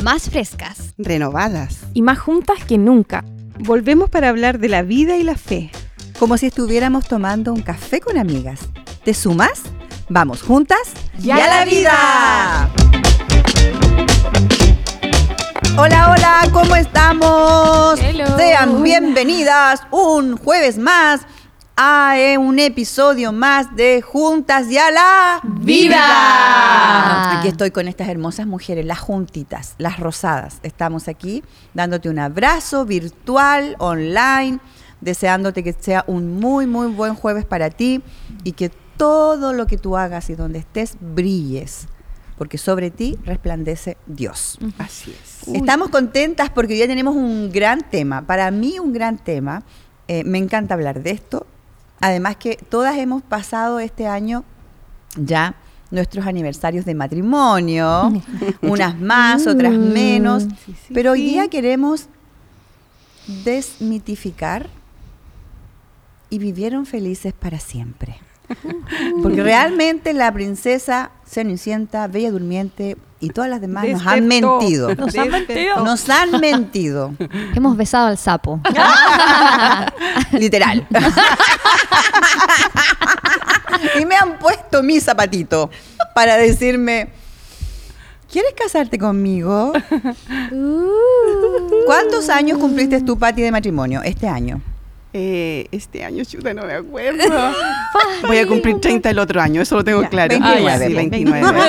más frescas, renovadas y más juntas que nunca. Volvemos para hablar de la vida y la fe. Como si estuviéramos tomando un café con amigas. ¿Te sumas? ¡Vamos juntas! ¡Y a la vida! Hola, hola, ¿cómo estamos? Hello. Sean bienvenidas un jueves más a un episodio más de Juntas y a la ¡Vida! Aquí estoy con estas hermosas mujeres, las juntitas, las rosadas. Estamos aquí dándote un abrazo virtual, online, deseándote que sea un muy, muy buen jueves para ti y que todo lo que tú hagas y donde estés brilles, porque sobre ti resplandece Dios. Así es. Estamos contentas porque hoy ya tenemos un gran tema. Para mí un gran tema. Me encanta hablar de esto. Además que todas hemos pasado este año ya nuestros aniversarios de matrimonio, unas más, otras menos, pero hoy día queremos desmitificar y vivieron felices para siempre. Porque realmente la princesa Cenicienta, Bella Durmiente y todas las demás nos han mentido. Nos han mentido. Hemos besado al sapo. Literal. Y me han puesto mi zapatito para decirme, ¿quieres casarte conmigo? ¿Cuántos años cumpliste tú, Pati, de matrimonio este año? Este año, chuta, no me acuerdo. Voy a cumplir 30 el otro año, eso lo tengo claro. 29. Sí, 29.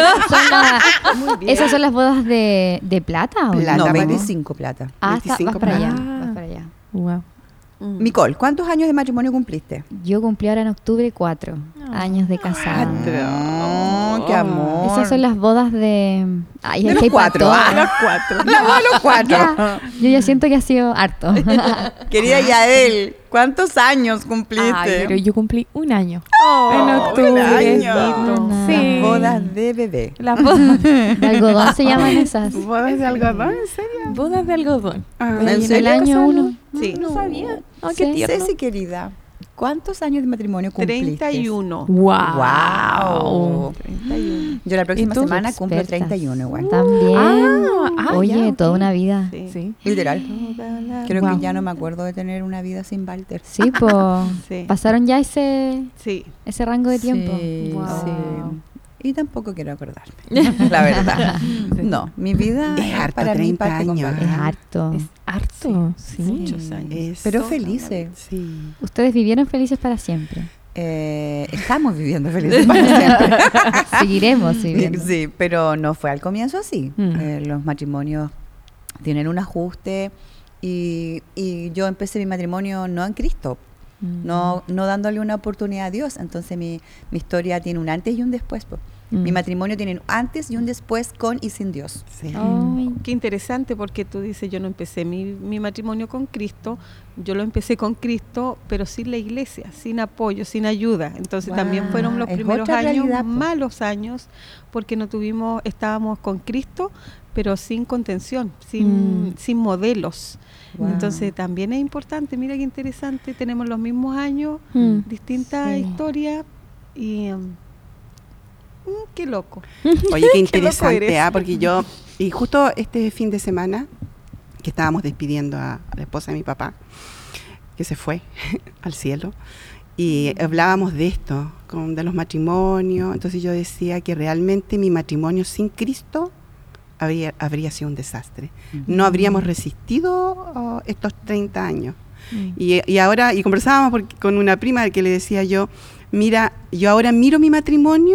¿Esas son las bodas de plata? ¿O Plata, No, Pati. 25 plata. vas 25 para allá. plata. Vas para allá. Wow. Nicole, ¿cuántos años de matrimonio cumpliste? Yo cumplí ahora en octubre 4 años de casada. Oh, qué amor. Esas son las bodas de... Ay, De es los que hay para 4. todas. A los 4. La boda de los 4. Ya, yo ya siento que ha sido harto. Querida Yael, ¿cuántos años cumpliste? Ay, pero yo cumplí un año. Oh, en octubre. un año. Bonito. Sí. Las bodas de bebé. Las bodas. De algodón se llaman esas. ¿Bodas de algodón? ¿En serio? Bodas de algodón. Ah, ¿En Y en el serio? año 1. Sí. No sabía. Oh, Sí. qué tierno. Ceci, querida, ¿cuántos años de matrimonio cumpliste? 31. Wow. 31. Yo la próxima ¿Y tú? semana cumplo Expertas. 31 igual. También. Oye, ya, ok. toda una vida. Sí. Sí. Literal. Creo Wow. que ya no me acuerdo de tener una vida sin Walter. Sí, pues Sí. pasaron ya ese Sí. rango de tiempo. Sí, Wow. sí. Y tampoco quiero acordarme, la verdad. No, mi vida Es harto, para mí 30 parte con años. Walter. Es harto. Es harto. Sí. Muchos años. Es- Pero felices. Sí. Ustedes vivieron felices para siempre. Estamos viviendo felices para siempre. Seguiremos viviendo. Sí, pero no fue al comienzo así. Mm. Los matrimonios tienen un ajuste y yo empecé mi matrimonio no en Cristo, no dándole una oportunidad a Dios. Entonces mi historia tiene un antes y un después. Po. Mi matrimonio tiene un antes y un después con y sin Dios. Sí. Ay, Qué interesante porque tú dices, yo no empecé mi matrimonio con Cristo, yo lo empecé con Cristo, pero sin la iglesia, sin apoyo, sin ayuda. Entonces Wow, también fueron los es primeros otra años, realidad, po. malos años, porque estábamos con Cristo, pero sin contención, sin modelos. Wow. Entonces también es importante, mira qué interesante, tenemos los mismos años, distintas Sí. historias y qué loco. Oye, qué Qué loco interesante, eres. porque yo, y justo este fin de semana, que estábamos despidiendo a la esposa de mi papá, que se fue al cielo, y hablábamos de esto, de los matrimonios. Entonces yo decía que realmente mi matrimonio sin Cristo habría sido un desastre. No habríamos resistido estos 30 años. Y ahora, y conversábamos con una prima que le decía yo, mira, yo ahora miro mi matrimonio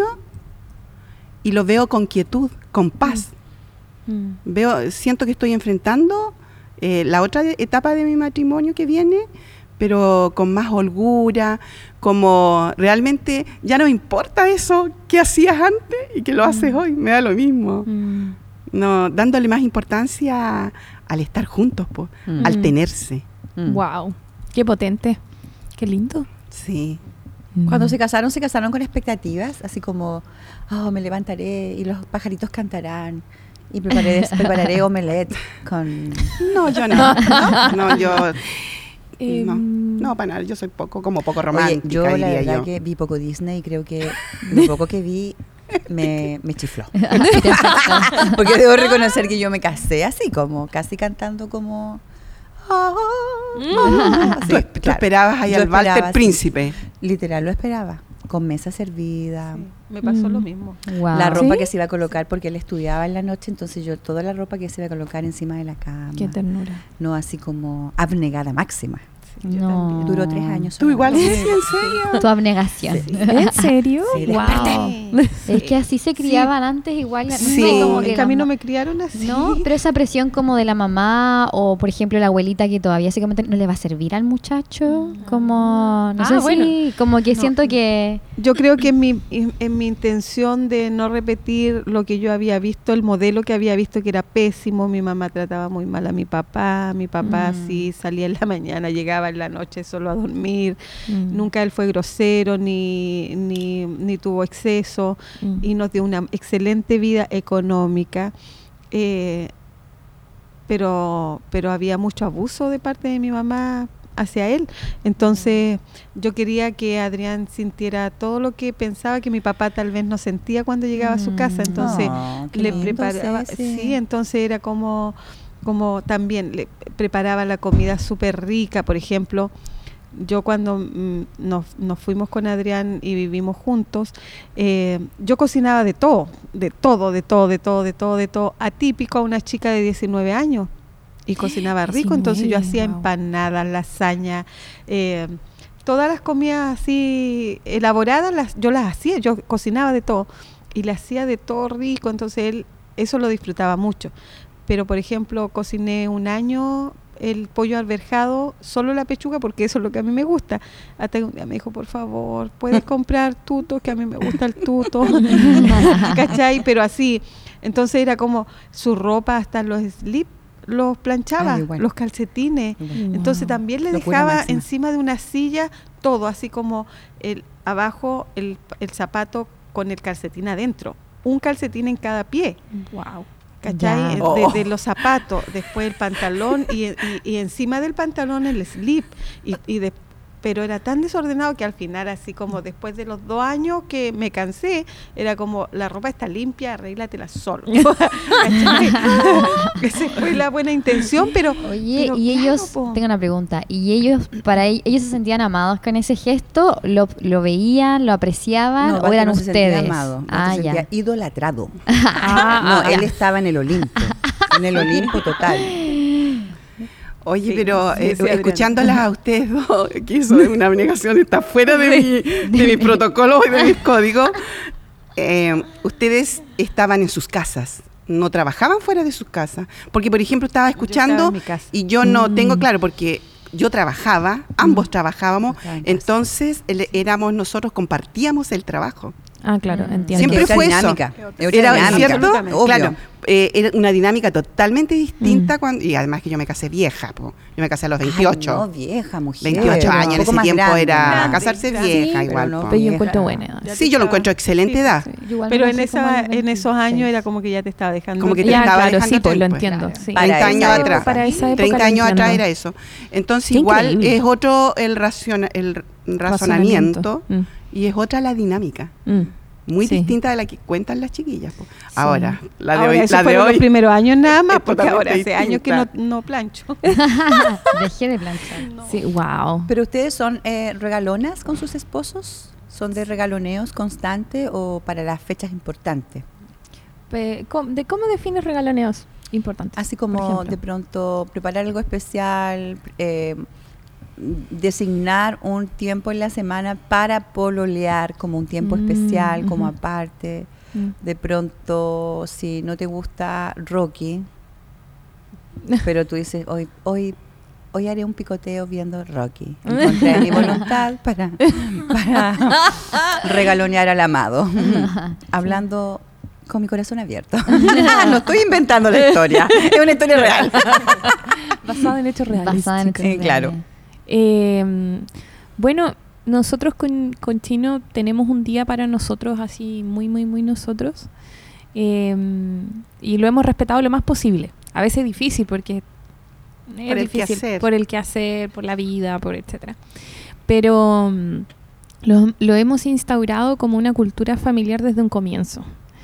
y lo veo con quietud, con paz. Siento que estoy enfrentando la otra etapa de mi matrimonio que viene, pero con más holgura, como realmente ya no me importa eso que hacías antes y que lo haces hoy, me da lo mismo. No, dándole más importancia al estar juntos, al tenerse. Wow. Qué potente. Qué lindo. Sí. Cuando se casaron con expectativas, así como, me levantaré y los pajaritos cantarán y prepararé omelette con... No, yo no. No, yo... No, para nada, yo soy poco romántica, Oye, yo la diría verdad yo. que vi poco Disney y creo que lo poco que vi me chifló. Porque debo reconocer que yo me casé así, como casi cantando como... Tú esperabas ahí Yo al Walter esperaba, sí. Príncipe. Literal lo esperaba, con mesa servida. Sí, me pasó lo mismo. Wow. La ropa ¿Sí? que se iba a colocar, porque él estudiaba en la noche, entonces yo toda la ropa que se iba a colocar encima de la cama. Qué ternura. No así como abnegada máxima. Sí, yo No. también. Duró 3 años. Tú igual, solamente. sí, en serio. Tu abnegación. ¿En serio? Sí, Wow. Es que así se criaban antes igual. No sé, Sí. como Es que que a mí la no ma- me criaron así. No, pero esa presión como de la mamá o, por ejemplo, la abuelita que todavía se comenta, ¿no le va a servir al muchacho? Como, no Ah, sé bueno. si, como que No. siento que... Yo creo que en mi intención de no repetir lo que yo había visto, el modelo que había visto que era pésimo, mi mamá trataba muy mal a mi papá sí salía en la mañana, llegaba en la noche solo a dormir, nunca él fue grosero ni tuvo exceso y nos dio una excelente vida económica, pero había mucho abuso de parte de mi mamá hacia él. Entonces yo quería que Adrián sintiera todo lo que pensaba que mi papá tal vez no sentía cuando llegaba a su casa. Entonces Oh, qué le lindo, preparaba, Ceci. sí, entonces era como también le preparaba la comida súper rica. Por ejemplo, yo cuando nos fuimos con Adrián y vivimos juntos, yo cocinaba de todo, atípico a una chica de 19 años. Y cocinaba rico, entonces yo hacía wow. empanadas, lasaña, todas las comidas así elaboradas, yo las hacía, yo cocinaba de todo y le hacía de todo rico, entonces él eso lo disfrutaba mucho. Pero, por ejemplo, cociné un año el pollo alverjado, solo la pechuga, porque eso es lo que a mí me gusta. Hasta que un día me dijo, por favor, ¿puedes comprar tuto? Que a mí me gusta el tuto. ¿Cachai? Pero así. Entonces era como su ropa, hasta los slips, los planchaba, Ay, bueno. los calcetines. Entonces también le Locura dejaba máxima. encima de una silla todo, así como abajo el zapato con el calcetín adentro. Un calcetín en cada pie. Wow. ¿Cachai? Ya. Oh. De los zapatos, después el pantalón y encima del pantalón el slip. Pero era tan desordenado que al final, así como después de los 2 años que me cansé, era como, la ropa está limpia, arréglatela solo. ¿Cachai? Esa fue la buena intención, pero... Oye, pero y claro, ellos, po. tengo una pregunta, ¿y ellos, ellos se sentían amados con ese gesto? ¿Lo veían, lo apreciaban No, o Walter eran no se sentía ustedes? amado, Walter Ah, se ya. sentía idolatrado. No, él estaba en el Olimpo. En el Olimpo total. Oye, Sí, pero sí, Adrián. escuchándolas a ustedes dos, que eso es una abnegación, está fuera de mis protocolos y de mis códigos, ustedes estaban en sus casas, no trabajaban fuera de sus casas. Porque, por ejemplo, estaba escuchando en mi casa. y yo no tengo claro, porque yo trabajaba, ambos trabajábamos, Estaba en casa. entonces éramos nosotros, compartíamos el trabajo. Ah, claro, entiendo. Siempre Otra fue dinámica. eso. Otra Era dinámica. cierto, Obvio. claro, era una dinámica totalmente distinta y además que yo me casé vieja, po. Yo me casé a los 28. Ay, no, vieja mujer. 28 años, en Un poco ese más tiempo grande. era Grande, casarse grande. vieja Sí, igual. pero no, po. Pero yo vieja. encuentro buena edad. Ya Sí, te yo lo estaba- encuentro excelente sí, edad. Sí, yo igual Pero me en casé como a los en esos 26. años era como que ya te estaba dejando. Como que te Ya, estaba claro, dejando sí, pues lo tiempo. entiendo. Claro. Sí. Para 30 años esa atrás. época, para esa época 30 lo años atrás entiendo. era eso. Entonces Qué igual increíble. es otro el razonamiento Mm. y es otra la dinámica. Mm. Muy Sí. distinta de la que cuentan las chiquillas. Po. Ahora, la de Ahora, hoy, eso la de fueron hoy los primeros años nada más, es porque totalmente ahora hace años que distinta. no plancho. Dejé de planchar. Sí, wow. ¿Pero ustedes son regalonas con sus esposos? ¿Son de regaloneos constante o para las fechas importantes? ¿Cómo defines regaloneos importantes? Así por como ejemplo? de pronto preparar algo especial, designar un tiempo en la semana para pololear como un tiempo especial, como ujú. aparte. Mm. De pronto, si no te gusta Rocky, pero tú dices, hoy haré un picoteo viendo Rocky. Encontré mi voluntad para regalonear al amado. Hablando con mi corazón abierto. No estoy inventando la historia, es una historia real. Basada en hechos reales. Basada en chicos. hechos claro. Bueno, nosotros con Chino tenemos un día para nosotros, así muy, muy, muy nosotros. Y lo hemos respetado lo más posible. A veces es difícil porque es Por el difícil quehacer. por el quehacer, por la vida, por etcétera. Pero lo hemos instaurado como una cultura familiar desde un comienzo.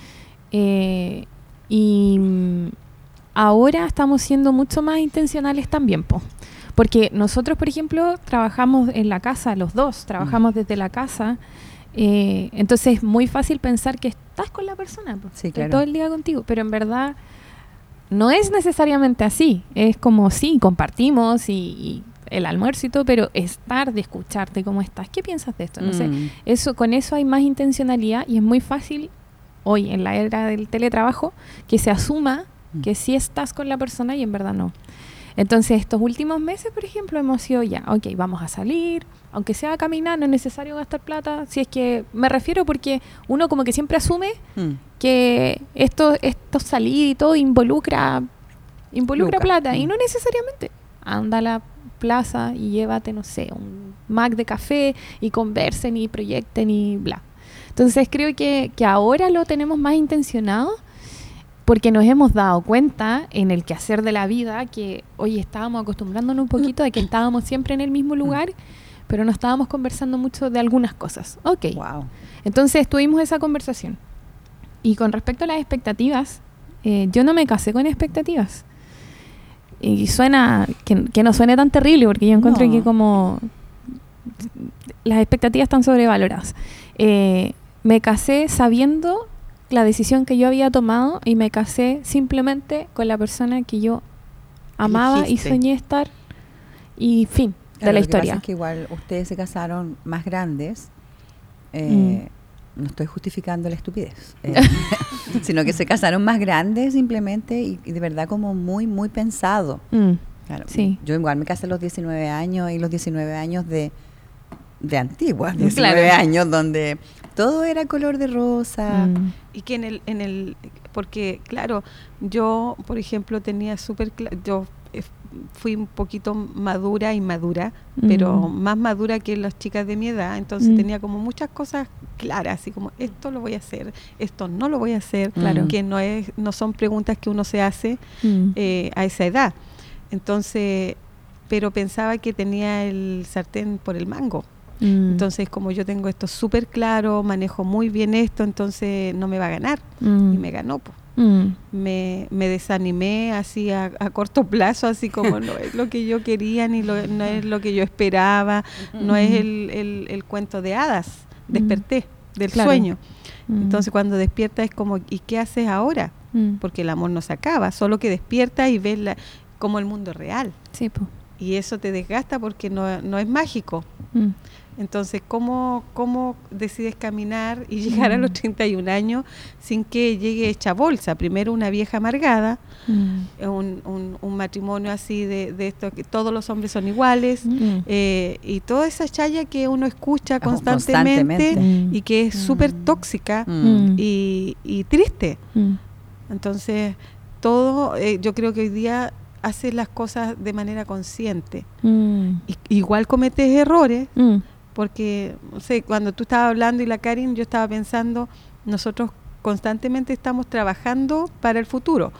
Y ahora estamos siendo mucho más intencionales también, porque nosotros, por ejemplo, trabajamos en la casa, los dos, trabajamos desde la casa, entonces es muy fácil pensar que estás con la persona, Sí, claro. todo el día contigo, pero en verdad no es necesariamente así, es como sí, compartimos y el almuerzo y todo, pero estar, de escucharte cómo estás, ¿qué piensas de esto? No sé, con eso hay más intencionalidad y es muy fácil hoy en la era del teletrabajo que se asuma que sí estás con la persona y en verdad no. Entonces estos últimos meses, por ejemplo, hemos sido ya, ok, vamos a salir, aunque sea a caminar, no es necesario gastar plata, si es que me refiero porque uno como que siempre asume que esto salir y todo involucra plata, y no necesariamente. Anda a la plaza y llévate, no sé, un Mac de café y conversen y proyecten y bla. Entonces creo que ahora lo tenemos más intencionado porque nos hemos dado cuenta en el quehacer de la vida que hoy estábamos acostumbrándonos un poquito de que estábamos siempre en el mismo lugar, pero no estábamos conversando mucho de algunas cosas. Ok. Wow. Entonces tuvimos esa conversación. Y con respecto a las expectativas, yo no me casé con expectativas. Y suena, que no suene tan terrible, porque yo encuentro que como las expectativas están sobrevaloradas. Me casé sabiendo la decisión que yo había tomado y me casé simplemente con la persona que yo amaba Elegiste. y soñé estar y fin de la Lo que pasa historia. es que igual ustedes se casaron más grandes. No estoy justificando la estupidez, sino que se casaron más grandes simplemente y de verdad como muy, muy pensado. Claro, Sí. Yo igual me casé a los 19 años y los 19 años de antiguas, 19 Claro. años donde todo era color de rosa. Y que en el porque claro, yo por ejemplo tenía yo fui un poquito madura, pero más madura que las chicas de mi edad, entonces tenía como muchas cosas claras, así como esto lo voy a hacer, esto no lo voy a hacer, Claro. que no son preguntas que uno se hace a esa edad. Entonces, pero pensaba que tenía el sartén por el mango. Entonces, como yo tengo esto súper claro, manejo muy bien esto, entonces no me va a ganar. Y me ganó, pues. Me desanimé así a corto plazo, así como no es lo que yo quería, no es lo que yo esperaba, no es el cuento de hadas. Desperté del sueño. Entonces, cuando despiertas es como, ¿y qué haces ahora? Porque el amor no se acaba, solo que despiertas y ves como el mundo real. Sí, po. Y eso te desgasta porque no es mágico. Entonces, ¿cómo decides caminar y llegar a los 31 años sin que llegue hecha bolsa? Primero una vieja amargada, un matrimonio así de esto, que todos los hombres son iguales, y toda esa chaya que uno escucha constantemente y que es súper tóxica y triste. Entonces, todo, yo creo que hoy día haces las cosas de manera consciente. Igual cometes errores, porque, no sé, cuando tú estabas hablando y la Karin, yo estaba pensando, nosotros constantemente estamos trabajando para el futuro.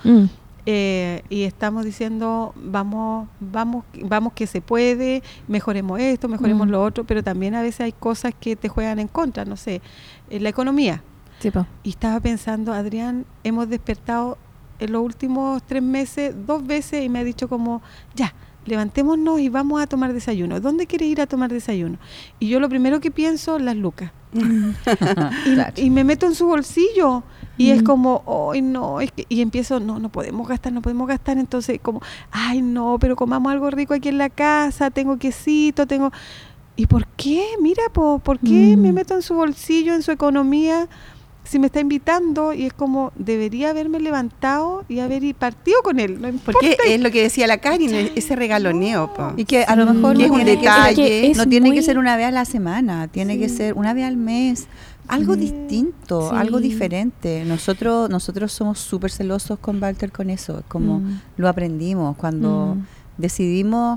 Y estamos diciendo, vamos que se puede, mejoremos esto, mejoremos lo otro, pero también a veces hay cosas que te juegan en contra, no sé, la economía. Sí, po. Y estaba pensando, Adrián, hemos despertado en los últimos 3 meses 2 veces y me ha dicho como, ya, levantémonos y vamos a tomar desayuno. ¿Dónde quieres ir a tomar desayuno? Y yo lo primero que pienso, las lucas. Claro. Y me meto en su bolsillo y es como, ay no, y empiezo, no podemos gastar, entonces como, ay no, pero comamos algo rico aquí en la casa, tengo quesito, ¿y por qué? Mira, ¿por qué me meto en su bolsillo, en su economía? Si me está invitando, y es como, debería haberme levantado y haber partido con él, no importa. Porque es lo que decía la Karin, ese regaloneo. Po. Y que a lo mejor Que es no un tiene que ser- detalle. no tiene que ser una vez a la semana, tiene que ser una vez al mes, algo distinto, Sí. algo diferente. Nosotros somos súper celosos con Walter con eso, como lo aprendimos cuando decidimos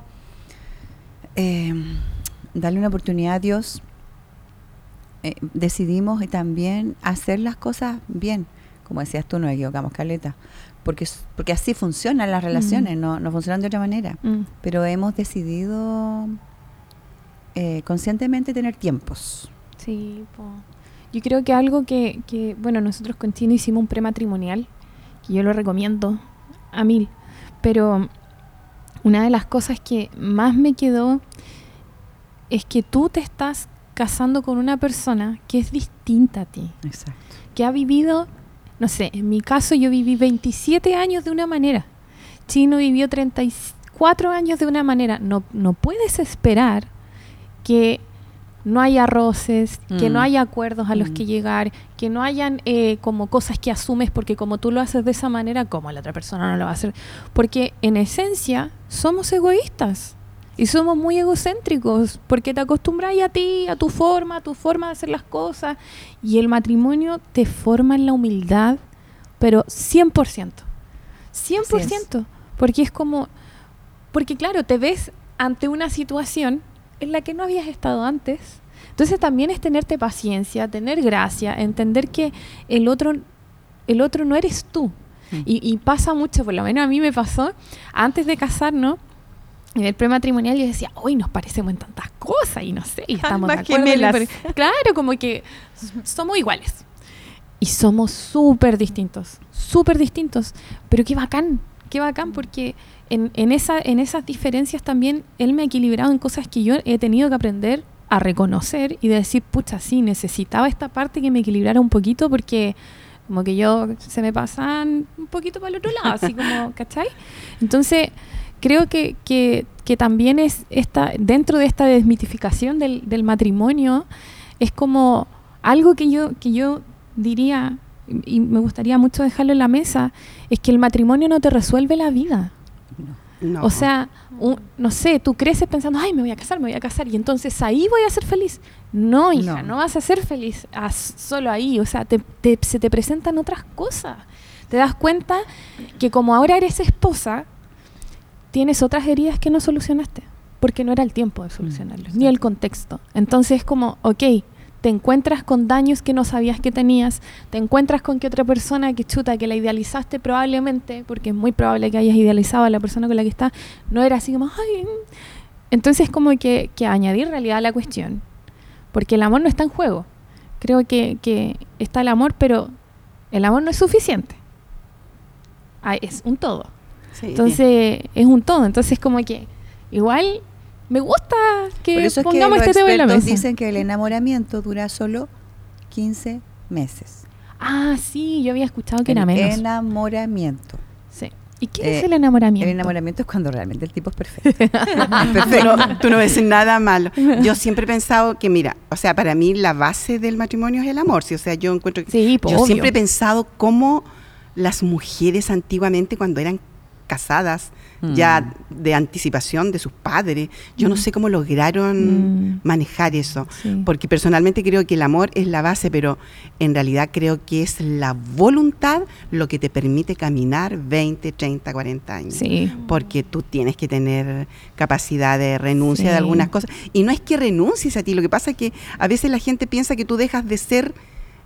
darle una oportunidad a Dios. Decidimos y también hacer las cosas bien. Como decías tú, nos equivocamos, caleta. Porque así funcionan las relaciones, no funcionan de otra manera. Pero hemos decidido conscientemente tener tiempos. Sí, po. Yo creo que algo que, bueno, nosotros con Chino hicimos un prematrimonial, que yo lo recomiendo a 1000, pero una de las cosas que más me quedó es que tú te estás casando con una persona que es distinta a ti, Exacto. que ha vivido, no sé, en mi caso yo viví 27 años de una manera, Chino vivió 34 años de una manera. No puedes esperar que no haya roces, que no haya acuerdos a los que llegar, que no hayan como cosas que asumes porque como tú lo haces de esa manera, como la otra persona no lo va a hacer. Porque en esencia somos egoístas y somos muy egocéntricos porque te acostumbras a ti, a tu forma de hacer las cosas, y el matrimonio te forma en la humildad, pero 100%. 100%. Porque es como... Porque claro, te ves ante una situación en la que no habías estado antes. Entonces también es tenerte paciencia, tener gracia, entender que el otro no eres tú. Y pasa mucho, por lo menos a mí me pasó, antes de casarnos, en el prematrimonial yo decía, hoy nos parecemos en tantas cosas y no sé, y estamos de acuerdo. Gemelas. Claro, como que somos iguales. Y somos súper distintos, pero qué bacán porque en esas diferencias también él me ha equilibrado en cosas que yo he tenido que aprender a reconocer y de decir, pucha, sí, necesitaba esta parte que me equilibrara un poquito porque como que yo se me pasan un poquito para el otro lado, así como, ¿cachai? Entonces, creo que también es dentro de esta desmitificación del matrimonio, es como algo que yo diría, y me gustaría mucho dejarlo en la mesa, es que el matrimonio no te resuelve la vida. No. O sea, no sé, tú creces pensando, ay, me voy a casar, y entonces ahí voy a ser feliz. No, hija, no vas a ser feliz solo ahí. O sea, se te presentan otras cosas. Te das cuenta que como ahora eres esposa, tienes otras heridas que no solucionaste, porque no era el tiempo de solucionarlos, ni el contexto. Entonces es como, ok, te encuentras con daños que no sabías que tenías, te encuentras con que otra persona que la idealizaste probablemente, porque es muy probable que hayas idealizado a la persona con la que estás, no era así como, ay. Entonces como que añadir realidad a la cuestión, porque el amor no está en juego. Creo que está el amor, pero el amor no es suficiente. Es un todo. Sí. Entonces es un todo. Entonces como que igual... Me gusta que Por eso es pongamos que este tema en la los mesa. expertos dicen que el enamoramiento dura solo 15 meses. Ah, sí, yo había escuchado que era menos. Enamoramiento. Sí. ¿Y qué es el enamoramiento? El enamoramiento es cuando realmente el tipo es perfecto. Es perfecto. Tú no ves nada malo. Yo siempre he pensado que, mira, o sea, para mí la base del matrimonio es el amor. ¿Sí? O sea, yo encuentro que... Sí, yo obvio. siempre he pensado cómo las mujeres antiguamente, cuando eran casadas, ya de anticipación de sus padres, yo no sé cómo lograron manejar eso, porque personalmente creo que el amor es la base, pero en realidad creo que es la voluntad lo que te permite caminar 20, 30, 40 años, porque tú tienes que tener capacidad de renuncia de algunas cosas, y no es que renuncies a ti, lo que pasa es que a veces la gente piensa que tú dejas de ser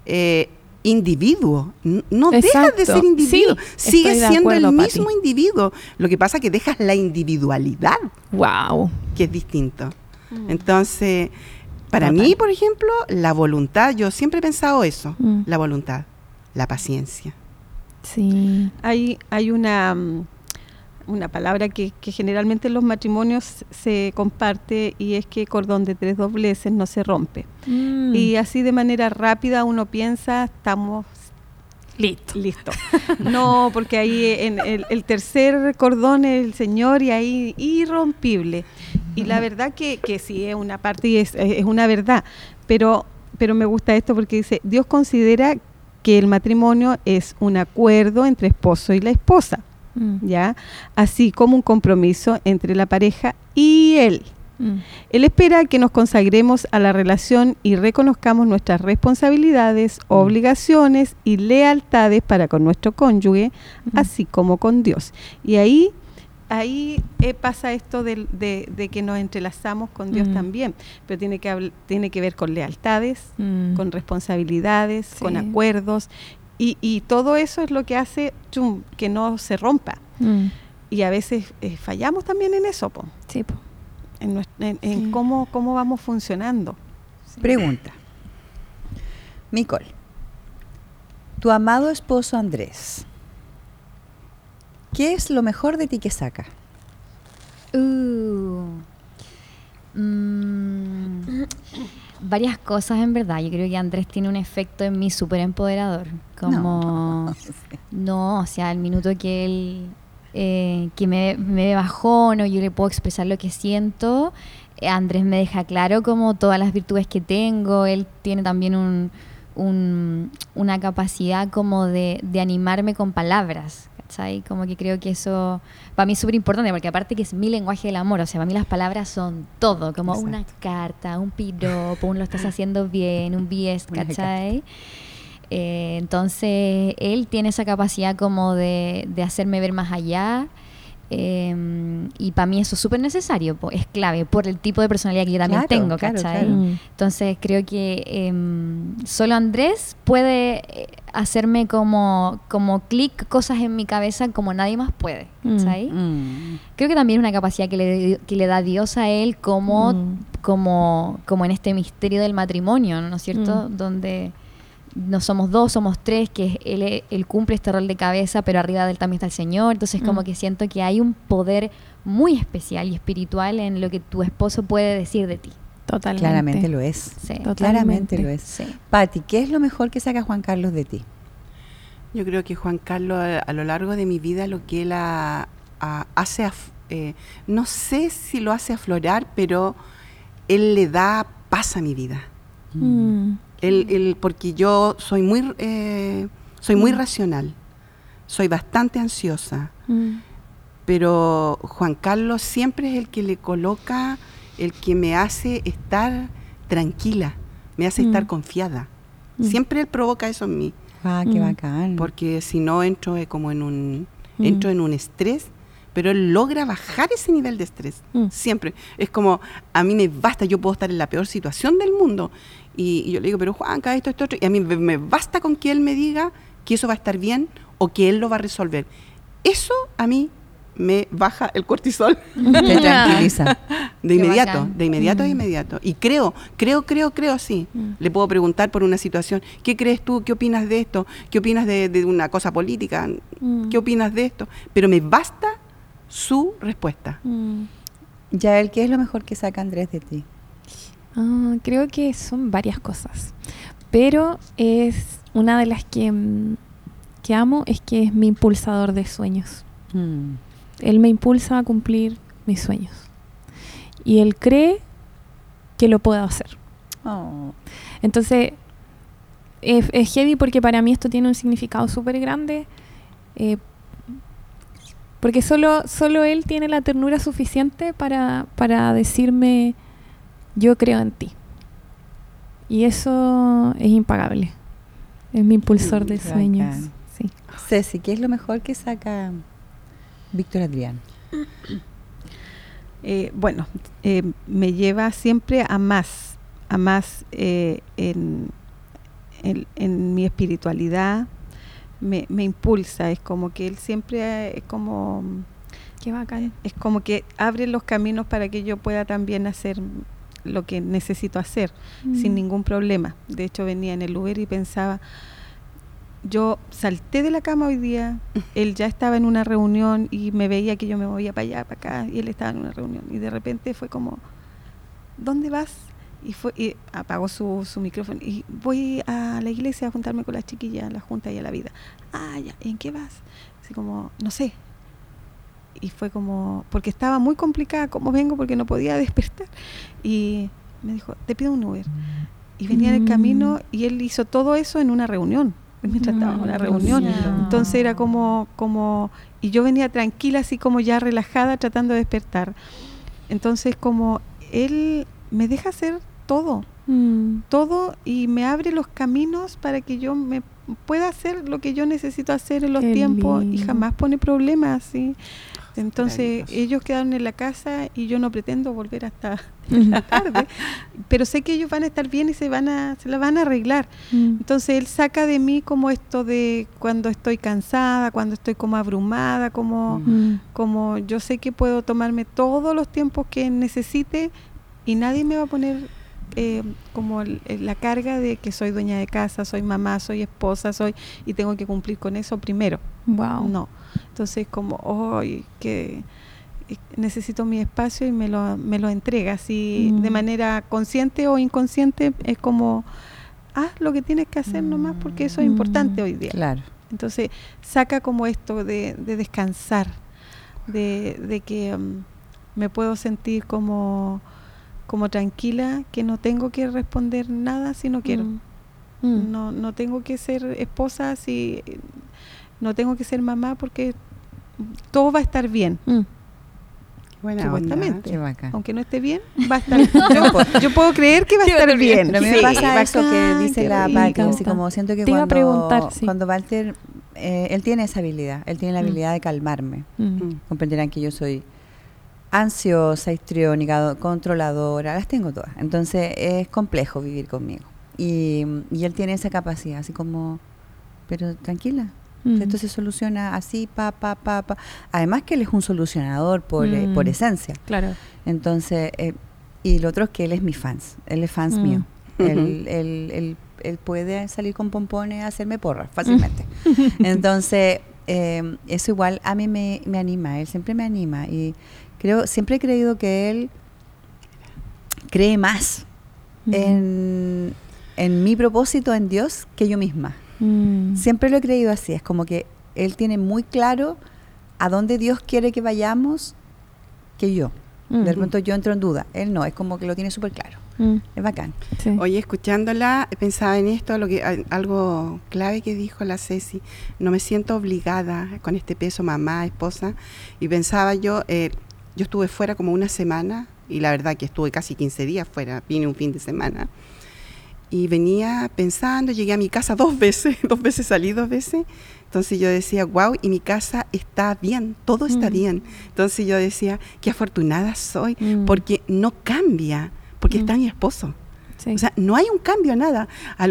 individuo, no dejas de ser individuo, sigues siendo el mismo individuo, lo que pasa es que dejas la individualidad, que es distinto. Entonces, para mí, por ejemplo, la voluntad, yo siempre he pensado eso, la voluntad, la paciencia. Sí. Hay una palabra que generalmente en los matrimonios se comparte, y es que cordón de 3 dobleces no se rompe. Y así de manera rápida uno piensa, estamos listo. No, porque ahí en el tercer cordón es el Señor, y ahí irrompible. Y la verdad que sí es una parte, y es una verdad, pero me gusta esto porque dice, Dios considera que el matrimonio es un acuerdo entre esposo y la esposa, ¿ya? Así como un compromiso entre la pareja y Él. Él espera que nos consagremos a la relación y reconozcamos nuestras responsabilidades, obligaciones y lealtades para con nuestro cónyuge, así como con Dios. Y ahí pasa esto de que nos entrelazamos con Dios también, pero tiene que ver con lealtades, con responsabilidades, con acuerdos, y todo eso es lo que hace que no se rompa. Y a veces fallamos también en eso, Sí, en cómo vamos funcionando. Pregunta. Micol, tu amado esposo Andrés, ¿qué es lo mejor de ti que saca? Varias cosas en verdad. Yo creo que Andrés tiene un efecto en mí súper empoderador. Como no, o sea, el minuto que él que me ve bajón o yo le puedo expresar lo que siento, Andrés me deja claro como todas las virtudes que tengo. Él tiene también una capacidad como de animarme con palabras, ¿cachai? Como que creo que eso para mí es súper importante, porque aparte que es mi lenguaje del amor, o sea, para mí las palabras son todo, como Exacto. una carta, un piropo, un lo estás haciendo bien, un BS, ¿cachai? Entonces él tiene esa capacidad como de hacerme ver más allá, y para mí eso es súper necesario, es clave por el tipo de personalidad que yo también tengo, ¿cachai? Claro. Entonces creo que solo Andrés puede hacerme como clic cosas en mi cabeza como nadie más puede, ¿cachai? Creo que también es una capacidad que le da Dios a él como en este misterio del matrimonio, ¿no es cierto? Donde no somos dos, somos tres, que él cumple este rol de cabeza, pero arriba de él también está el Señor. Entonces como que siento que hay un poder muy especial y espiritual en lo que tu esposo puede decir de ti. Totalmente. Claramente lo es. Sí. Claramente lo es. Sí. Pati, ¿qué es lo mejor que saca Juan Carlos de ti? Yo creo que Juan Carlos a lo largo de mi vida lo que él hace, no sé si lo hace aflorar, pero él le da paz a mi vida. Porque yo soy muy racional, soy bastante ansiosa, pero Juan Carlos siempre es el que le coloca, el que me hace estar tranquila, me hace estar confiada. Siempre él provoca eso en mí. Ah, qué bacán. Porque si no entro como entro en un estrés, pero él logra bajar ese nivel de estrés. Siempre. Es como, a mí me basta, yo puedo estar en la peor situación del mundo. Y yo le digo, pero Juanca, esto, otro. Y a mí me basta con que él me diga que eso va a estar bien o que él lo va a resolver. Eso a mí me baja el cortisol. Te tranquiliza. De inmediato, bacán. de inmediato. Y creo, sí. Le puedo preguntar por una situación, ¿qué crees tú? ¿Qué opinas de esto? ¿Qué opinas de una cosa política? ¿Qué opinas de esto? Pero me basta su respuesta. Yael, ¿qué es lo mejor que saca Andrés de ti? Creo que son varias cosas, pero es una de las que amo, es que es mi impulsador de sueños. Él me impulsa a cumplir mis sueños y él cree que lo puedo hacer. Entonces es heavy, porque para mí esto tiene un significado súper grande, porque solo él tiene la ternura suficiente para decirme: yo creo en ti. Y eso es impagable. Es mi impulsor de sueños. Sí. Ceci, ¿qué es lo mejor que saca Víctor Adrián? Me lleva siempre a más en mi espiritualidad. Me impulsa. Es como que él siempre Qué bacán. es como que abre los caminos para que yo pueda también hacer lo que necesito hacer sin ningún problema. De hecho, venía en el Uber y pensaba, yo salté de la cama hoy día, él ya estaba en una reunión y me veía que yo me movía para allá, para acá, y él estaba en una reunión, y de repente fue como, ¿dónde vas? Y apagó su micrófono, y voy a la iglesia a juntarme con las chiquillas, a la junta y a la vida. Ya, ¿en qué vas? Así como, no sé. Y fue como, porque estaba muy complicada cómo vengo, porque no podía despertar. Y me dijo, te pido un Uber. Y venía en el camino y él hizo todo eso en una reunión, mientras estábamos en la reunión. Entonces era como, y yo venía tranquila, así como ya relajada, tratando de despertar. Entonces como él me deja hacer todo, y me abre los caminos para que yo me pueda hacer lo que yo necesito hacer en los tiempos, y jamás pone problemas, ¿sí? Entonces ellos quedaron en la casa y yo no pretendo volver hasta la tarde, pero sé que ellos van a estar bien y se la van a arreglar. Entonces él saca de mí como esto de cuando estoy cansada, cuando estoy como abrumada, como yo sé que puedo tomarme todos los tiempos que necesite y nadie me va a poner como la carga de que soy dueña de casa, soy mamá, soy esposa, y tengo que cumplir con eso primero. Wow. No. Entonces como, que necesito mi espacio y me lo entrega así de manera consciente o inconsciente. Es como, haz lo que tienes que hacer nomás porque eso es importante hoy día. Claro. Entonces saca como esto de descansar, de que me puedo sentir como tranquila, que no tengo que responder nada si no quiero. No tengo que ser esposa, si no tengo que ser mamá, porque todo va a estar bien. Buena Supuestamente. Qué bacán. Aunque no esté bien, va a estar yo puedo creer que va a estar bien. Pero a mí me pasa eso que dice la Pati, así como siento que te iba a preguntar, sí. cuando Walter, él tiene esa habilidad, él tiene la habilidad de calmarme. Comprenderán que yo soy ansiosa, histriónica, controladora, las tengo todas. Entonces es complejo vivir conmigo. Y él tiene esa capacidad, así como, pero tranquila. Esto se soluciona así, Además que él es un solucionador por esencia. Claro. Entonces, y lo otro es que él es mi fans. Él es fans mío. Él puede salir con pompones a hacerme porras fácilmente. Entonces, eso igual a mí me anima. Él siempre me anima. Y siempre he creído que él cree más en mi propósito en Dios que yo misma. Siempre lo he creído así, es como que él tiene muy claro a dónde Dios quiere que vayamos que yo. De repente yo entro en duda, él no, es como que lo tiene súper claro. Es bacán. Sí. Oye, escuchándola, pensaba en esto, algo clave que dijo la Ceci, no me siento obligada con este peso, mamá, esposa, y pensaba yo estuve fuera como una semana, y la verdad que estuve casi 15 días fuera, vine un fin de semana, y venía pensando, llegué a mi casa 2 veces salí 2 veces, entonces yo decía, wow, y mi casa está bien, todo está bien. Entonces yo decía, qué afortunada soy, porque no cambia, porque está mi esposo. Sí. O sea, no hay un cambio, nada,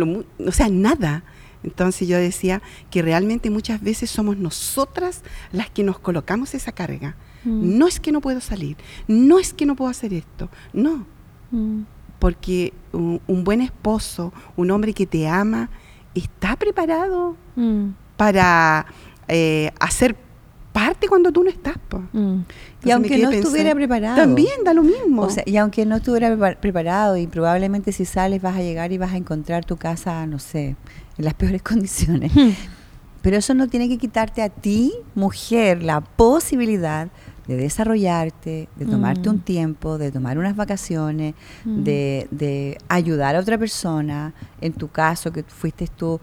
nada. Entonces yo decía que realmente muchas veces somos nosotras las que nos colocamos esa carga. No es que no puedo salir, no es que no puedo hacer esto, no. Porque un buen esposo, un hombre que te ama, está preparado para hacer parte cuando tú no estás. Y aunque no estuviera preparado. También da lo mismo. O sea, y aunque no estuviera preparado, y probablemente si sales vas a llegar y vas a encontrar tu casa, no sé, en las peores condiciones. Pero eso no tiene que quitarte a ti, mujer, la posibilidad de desarrollarte, de tomarte un tiempo, de tomar unas vacaciones, de ayudar a otra persona. En tu caso, que fuiste tú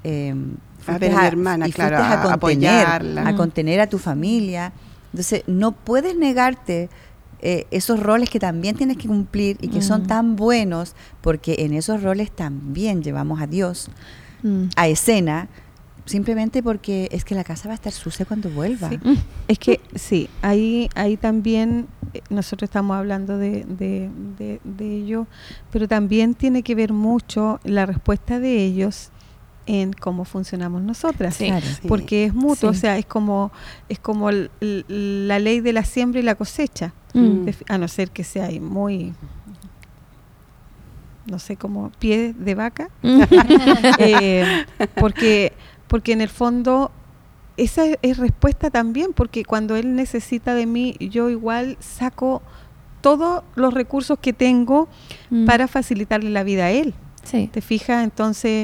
a ver a mi hermana, claro, a apoyarla, a contener a tu familia. Entonces, no puedes negarte esos roles que también tienes que cumplir y que son tan buenos, porque en esos roles también llevamos a Dios a escena, simplemente porque es que la casa va a estar sucia cuando vuelva. Sí. Es que sí, ahí también nosotros estamos hablando de ello, pero también tiene que ver mucho la respuesta de ellos en cómo funcionamos nosotras, sí, claro. Porque es mutuo, sí. O sea, es como la ley de la siembra y la cosecha, a no ser que sea muy, no sé, como pie de vaca, porque en el fondo esa es respuesta también, porque cuando él necesita de mí, yo igual saco todos los recursos que tengo para facilitarle la vida a él. Sí. ¿Te fijas? Entonces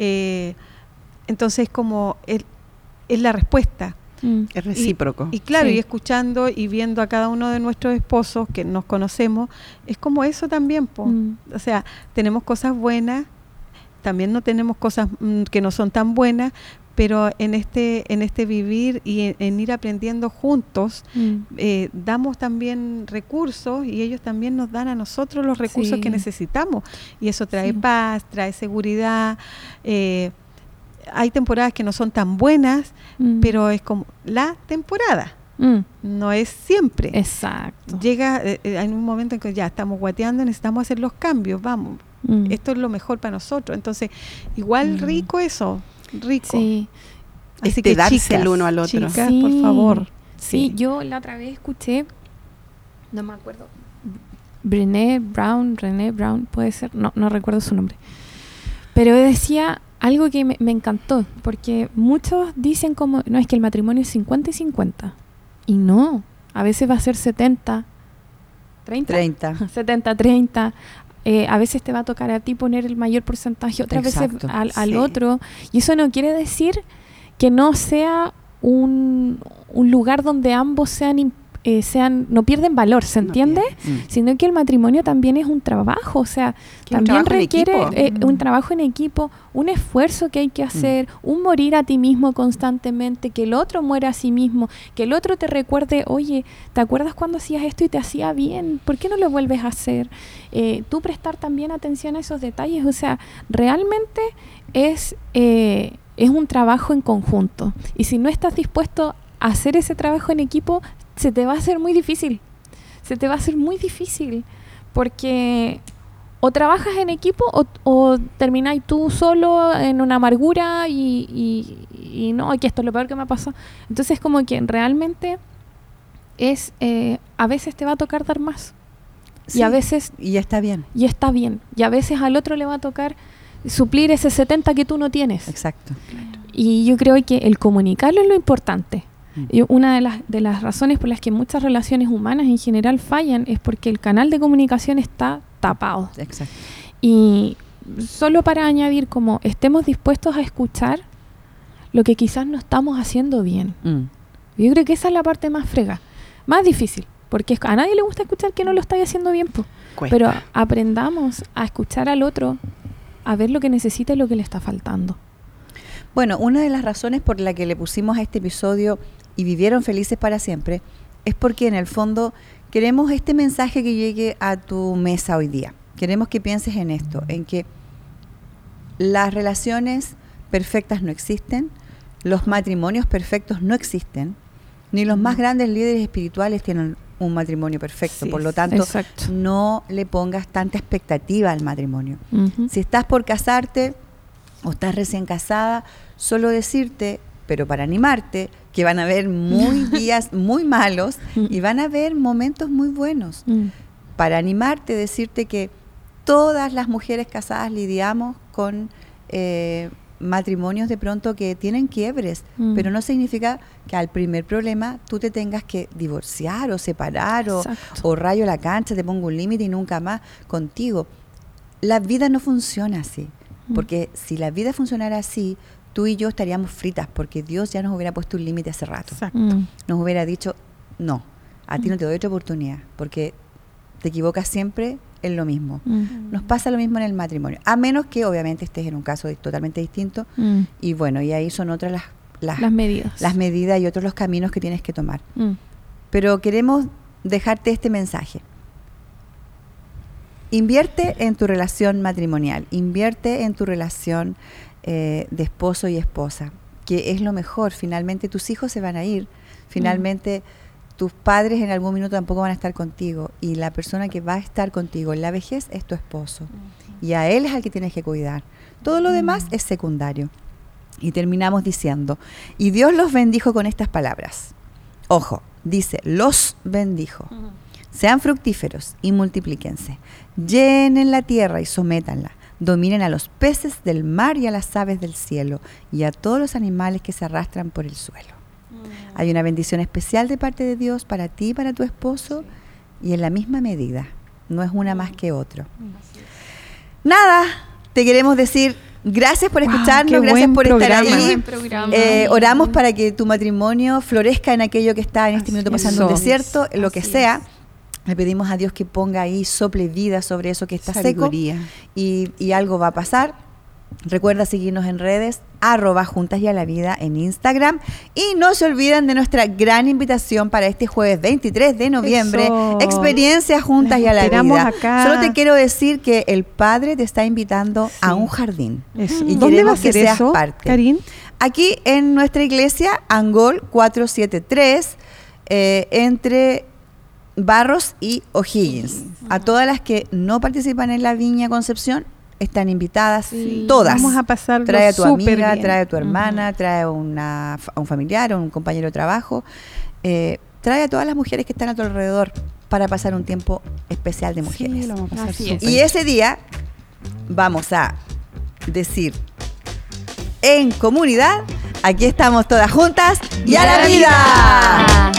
como es la respuesta. Es recíproco. Y claro, Sí. y escuchando y viendo a cada uno de nuestros esposos que nos conocemos, es como eso también, po. O sea, tenemos cosas buenas, también no tenemos cosas que no son tan buenas, pero en este vivir y en ir aprendiendo juntos, damos también recursos y ellos también nos dan a nosotros los recursos Sí. que necesitamos. Y eso trae Sí. paz, trae seguridad. Hay temporadas que no son tan buenas, pero es como la temporada, no es siempre. Exacto. Llega en un momento en que ya estamos guateando, necesitamos hacer los cambios, vamos, esto es lo mejor para nosotros. Entonces, igual rico eso, rico. Sí. Así que darse chicas, el uno al otro. chicas, Sí. por favor. Sí, yo la otra vez escuché, no me acuerdo Brené Brown, puede ser, no recuerdo su nombre. Pero decía algo que me encantó, porque muchos dicen como, no, es que el matrimonio es 50 y 50. Y no, a veces va a ser 70, 30. 70, 30. A veces te va a tocar a ti poner el mayor porcentaje, otras Exacto, veces al otro. Y eso no quiere decir que no sea un lugar donde ambos sean no pierden valor, ¿se entiende? Sino que el matrimonio también es un trabajo, o sea, también requiere un trabajo en equipo, un esfuerzo que hay que hacer, un morir a ti mismo constantemente, que el otro muera a sí mismo, que el otro te recuerde, oye, ¿te acuerdas cuando hacías esto y te hacía bien? ¿Por qué no lo vuelves a hacer? Tú prestar también atención a esos detalles, o sea, realmente es un trabajo en conjunto. Y si no estás dispuesto a hacer ese trabajo en equipo, se te va a hacer muy difícil. Porque o trabajas en equipo o termináis tú solo en una amargura y no, que esto es lo peor que me ha pasado. Entonces como que realmente a veces te va a tocar dar más. Sí, y a veces... Y está bien. Y está bien. Y a veces al otro le va a tocar suplir ese 70 que tú no tienes. Exacto. Y yo creo que el comunicarlo es lo importante. Y una de las razones por las que muchas relaciones humanas en general fallan es porque el canal de comunicación está tapado. Exacto. Y solo para añadir, como estemos dispuestos a escuchar lo que quizás no estamos haciendo bien. Yo creo que esa es la parte más frega, más difícil, porque a nadie le gusta escuchar que no lo estáis haciendo bien, pero aprendamos a escuchar al otro, a ver lo que necesita y lo que le está faltando. Bueno, una de las razones por la que le pusimos a este episodio y vivieron felices para siempre es porque en el fondo queremos este mensaje que llegue a tu mesa hoy día. Queremos que pienses en esto, en que las relaciones perfectas no existen, los matrimonios perfectos no existen, ni los más grandes líderes espirituales tienen un matrimonio perfecto. Por lo tanto, no le pongas tanta expectativa al matrimonio. Si estás por casarte o estás recién casada, solo decirte, pero para animarte, que van a haber días muy malos y van a haber momentos muy buenos. Para animarte, decirte que todas las mujeres casadas lidiamos con matrimonios de pronto que tienen quiebres, pero no significa que al primer problema tú te tengas que divorciar o separar o rayo la cancha, te pongo un límite y nunca más contigo. La vida no funciona así. Porque si la vida funcionara así, tú y yo estaríamos fritas, porque Dios ya nos hubiera puesto un límite hace rato. Nos hubiera dicho, no, a ti no te doy otra oportunidad, porque te equivocas siempre en lo mismo. Nos pasa lo mismo en el matrimonio, a menos que obviamente estés en un caso totalmente distinto, y bueno, y ahí son otras las medidas y otros los caminos que tienes que tomar. Pero queremos dejarte este mensaje. Invierte en tu relación matrimonial, invierte en tu relación de esposo y esposa, que es lo mejor. Finalmente tus hijos se van a ir, finalmente tus padres en algún minuto tampoco van a estar contigo, y la persona que va a estar contigo en la vejez es tu esposo, y a él es al que tienes que cuidar. Todo lo demás es secundario. Y terminamos diciendo, y Dios los bendijo con estas palabras. Ojo, dice, los bendijo. Sean fructíferos y multiplíquense. Llenen la tierra y sométanla. Dominen a los peces del mar y a las aves del cielo y a todos los animales que se arrastran por el suelo. Hay una bendición especial de parte de Dios para ti y para tu esposo, y en la misma medida. No es una más que otro. Nada, te queremos decir gracias por escucharnos, gracias por estar ahí. Oramos para que tu matrimonio florezca en aquello que está en este minuto pasando un desierto, lo que sea. Le pedimos a Dios que ponga ahí, sople vida sobre eso que está seco, y algo va a pasar. Recuerda seguirnos en redes, @juntasyala vida en Instagram, y no se olviden de nuestra gran invitación para este jueves 23 de noviembre, Experiencia Juntas y a la Vida. Acá. Solo te quiero decir que el Padre te está invitando a un jardín. Y ¿dónde va a ser eso, Karin? Aquí en nuestra iglesia, Angol 473, entre Barros y O'Higgins. A todas las que no participan en la Viña Concepción, están invitadas todas. Vamos a pasarlo. Trae a tu amiga, trae a tu hermana, trae a un familiar, a un compañero de trabajo. Trae a todas las mujeres que están a tu alrededor, para pasar un tiempo especial de mujeres. Sí, lo vamos a pasar Así es. súper. Y ese día vamos a decir en comunidad, aquí estamos todas juntas y a la vida.